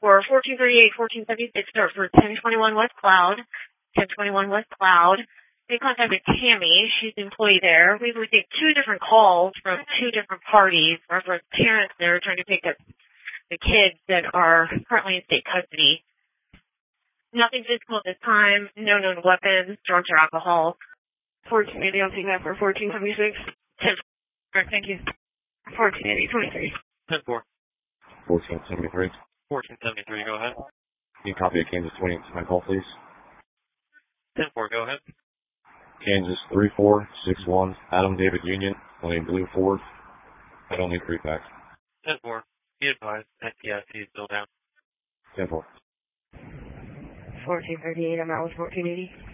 for 1438, 1476, start for 1021 West Cloud. 1021 West Cloud. They contacted Tammy. She's the employee there. We've received two different calls from two different parties. Our parents there trying to pick up the kids that are currently in state custody. Nothing physical at this time. No known weapons, drugs, or alcohol. 1480, I'll take that for 1476. 10. Thank you. 1480, 23. 10-4. 1473. 1473, go ahead. Can you copy a Kansas 28 to my call, please? 10-4, go ahead. Kansas 3461, Adam David Union, on a blue Ford. I don't need pre-pack. 10-4. Be advised, FDIC is still down. 10-4. 1438, I'm out with 1480.